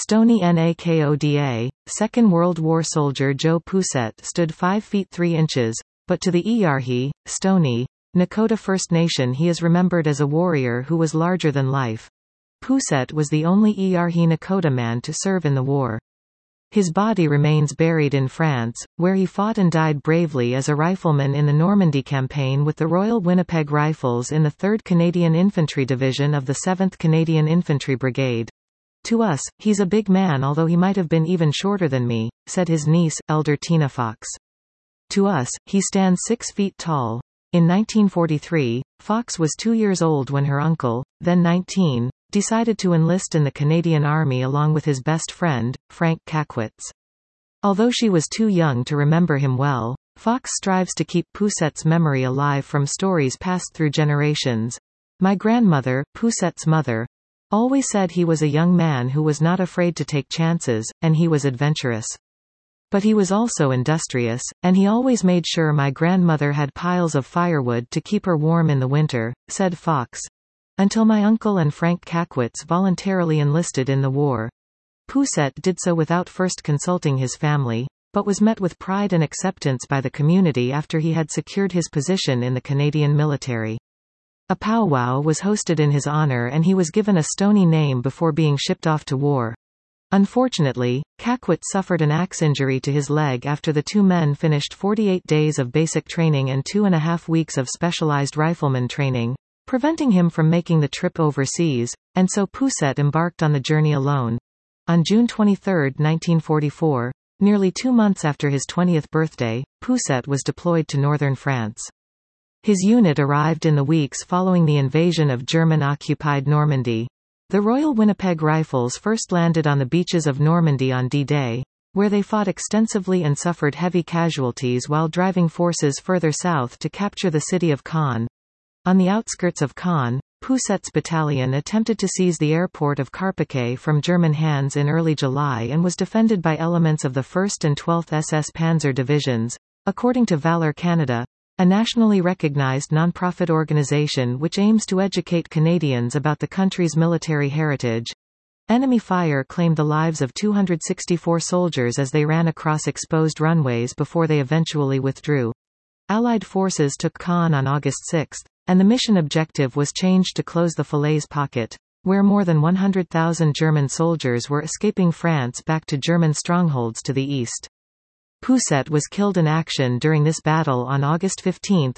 Stoney NAKODA, Second World War soldier Joe Poussette stood 5 feet 3 inches, but to the Iyarhi, Stoney, Nakota First Nation he is remembered as a warrior who was larger than life. Poussette was the only Iyarhi Nakota man to serve in the war. His body remains buried in France, where he fought and died bravely as a rifleman in the Normandy campaign with the Royal Winnipeg Rifles in the 3rd Canadian Infantry Division of the 7th Canadian Infantry Brigade. "To us, he's a big man, although he might have been even shorter than me," said his niece, Elder Tina Fox. "To us, he stands 6 feet tall." In 1943, Fox was 2 years old when her uncle, then 19, decided to enlist in the Canadian Army along with his best friend, Frank Kakwitz. Although she was too young to remember him well, Fox strives to keep Poussette's memory alive from stories passed through generations. "My grandmother, Poussette's mother, always said he was a young man who was not afraid to take chances, and he was adventurous. But he was also industrious, and he always made sure my grandmother had piles of firewood to keep her warm in the winter," said Fox. "Until my uncle and Frank Kakwitz voluntarily enlisted in the war. Poussette did so without first consulting his family, but was met with pride and acceptance by the community after he had secured his position in the Canadian military. A powwow was hosted in his honor and he was given a Stoney name before being shipped off to war. Unfortunately, Kakwitz suffered an axe injury to his leg after the two men finished 48 days of basic training and 2.5 weeks of specialized rifleman training, preventing him from making the trip overseas, and so Poussette embarked on the journey alone. On June 23, 1944, nearly 2 months after his 20th birthday, Poussette was deployed to northern France. His unit arrived in the weeks following the invasion of German-occupied Normandy. The Royal Winnipeg Rifles first landed on the beaches of Normandy on D-Day, where they fought extensively and suffered heavy casualties while driving forces further south to capture the city of Caen. On the outskirts of Caen, Poussette's battalion attempted to seize the airport of Carpiquet from German hands in early July and was defended by elements of the 1st and 12th SS Panzer Divisions, according to Valor Canada, a nationally recognized non-profit organization which aims to educate Canadians about the country's military heritage. Enemy fire claimed the lives of 264 soldiers as they ran across exposed runways before they eventually withdrew. Allied forces took Caen on August 6, and the mission objective was changed to close the Falaise Pocket, where more than 100,000 German soldiers were escaping France back to German strongholds to the east. Poussette was killed in action during this battle on August 15,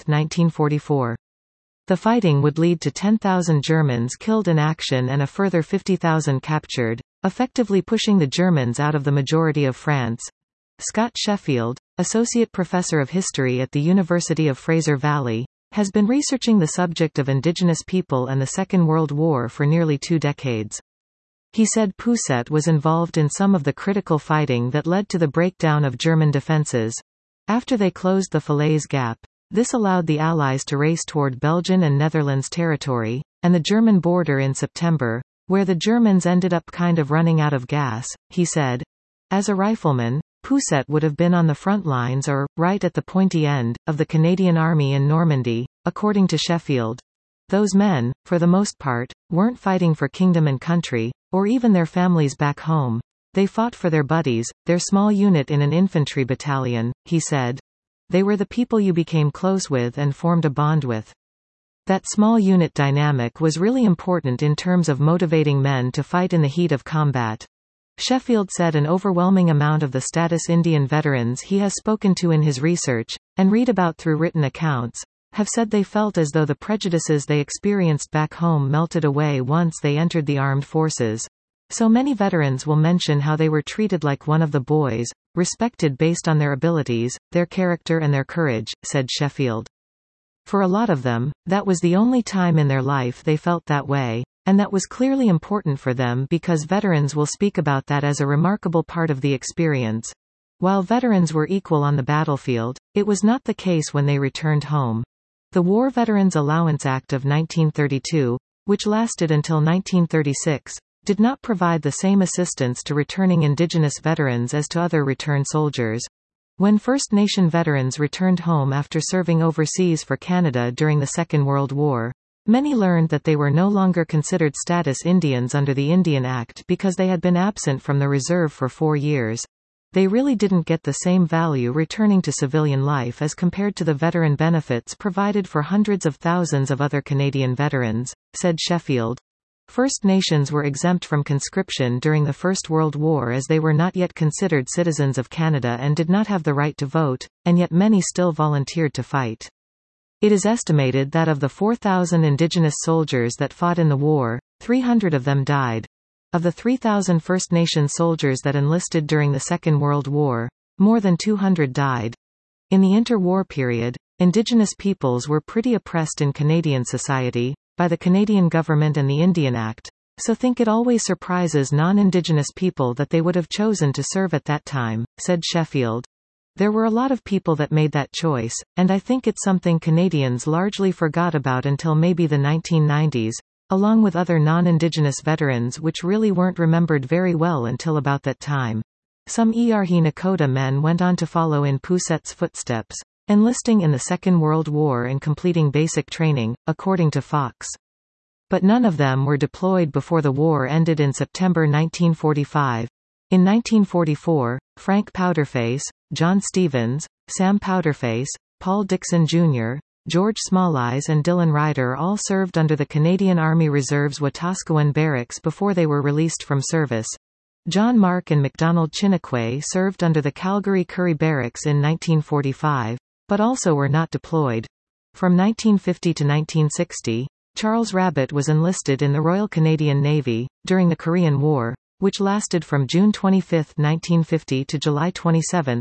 1944. The fighting would lead to 10,000 Germans killed in action and a further 50,000 captured, effectively pushing the Germans out of the majority of France. Scott Sheffield, Associate Professor of History at the University of Fraser Valley, has been researching the subject of Indigenous people and the Second World War for nearly 2 decades. He said Poussette was involved in some of the critical fighting that led to the breakdown of German defenses. After they closed the Falaise Gap, this allowed the Allies to race toward Belgian and Netherlands territory, and the German border in September, where the Germans ended up kind of running out of gas, he said. As a rifleman, Poussette would have been on the front lines or, right at the pointy end, of the Canadian Army in Normandy, according to Sheffield. Those men, for the most part, weren't fighting for kingdom and country, or even their families back home. They fought for their buddies, their small unit in an infantry battalion, he said. They were the people you became close with and formed a bond with. That small unit dynamic was really important in terms of motivating men to fight in the heat of combat. Sheffield said an overwhelming amount of the status Indian veterans he has spoken to in his research, and read about through written accounts, have said they felt as though the prejudices they experienced back home melted away once they entered the armed forces. So many veterans will mention how they were treated like one of the boys, respected based on their abilities, their character and their courage, said Sheffield. For a lot of them, that was the only time in their life they felt that way, and that was clearly important for them because veterans will speak about that as a remarkable part of the experience. While veterans were equal on the battlefield, it was not the case when they returned home. The War Veterans Allowance Act of 1932, which lasted until 1936, did not provide the same assistance to returning Indigenous veterans as to other return soldiers. When First Nation veterans returned home after serving overseas for Canada during the Second World War, Many learned that they were no longer considered status Indians under the Indian Act because they had been absent from the reserve for 4 years. They really didn't get the same value returning to civilian life as compared to the veteran benefits provided for hundreds of thousands of other Canadian veterans, said Sheffield. First Nations were exempt from conscription during the First World War as they were not yet considered citizens of Canada and did not have the right to vote, and yet many still volunteered to fight. It is estimated that of the 4,000 Indigenous soldiers that fought in the war, 300 of them died. Of the 3,000 First Nations soldiers that enlisted during the Second World War, more than 200 died. In the interwar period, Indigenous peoples were pretty oppressed in Canadian society, by the Canadian government and the Indian Act, so think it always surprises non-Indigenous people that they would have chosen to serve at that time, said Sheffield. There were a lot of people that made that choice, and I think it's something Canadians largely forgot about until maybe the 1990s, along with other non-Indigenous veterans which really weren't remembered very well until about that time. Some Earhee Nakota men went on to follow in Pouset's footsteps, enlisting in the Second World War and completing basic training, according to Fox. But none of them were deployed before the war ended in September 1945. In 1944, Frank Powderface, John Stevens, Sam Powderface, Paul Dixon Jr., George Smalleyes and Dylan Ryder all served under the Canadian Army Reserve's Wetaskiwin Barracks before they were released from service. John Mark and MacDonald Chiniquay served under the Calgary Currie Barracks in 1945, but also were not deployed. From 1950 to 1960, Charles Rabbitt was enlisted in the Royal Canadian Navy, during the Korean War, which lasted from June 25, 1950 to July 27,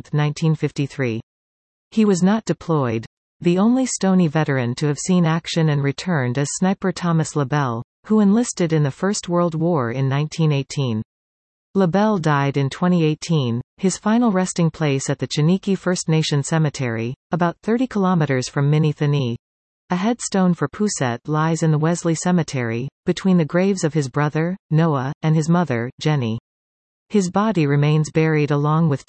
1953. He was not deployed. The only Stoney veteran to have seen action and returned is Sniper Thomas LaBelle, who enlisted in the First World War in 1918. LaBelle died in 2018, his final resting place at the Chiniki First Nation Cemetery, about 30 kilometers from Minithani. A headstone for Pouset lies in the Wesley Cemetery, between the graves of his brother, Noah, and his mother, Jenny. His body remains buried along with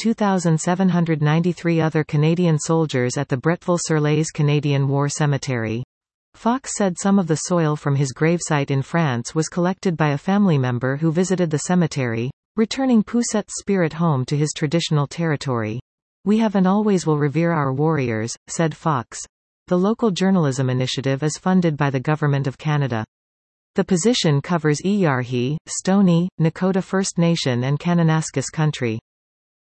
2,793 other Canadian soldiers at the Bretteville-sur-Lez Canadian War Cemetery. Fox said some of the soil from his gravesite in France was collected by a family member who visited the cemetery, returning Pouset's spirit home to his traditional territory. "We have and always will revere our warriors," said Fox. The local journalism initiative is funded by the Government of Canada. The position covers Earhee, Stoney, Nakota First Nation and Kananaskis country.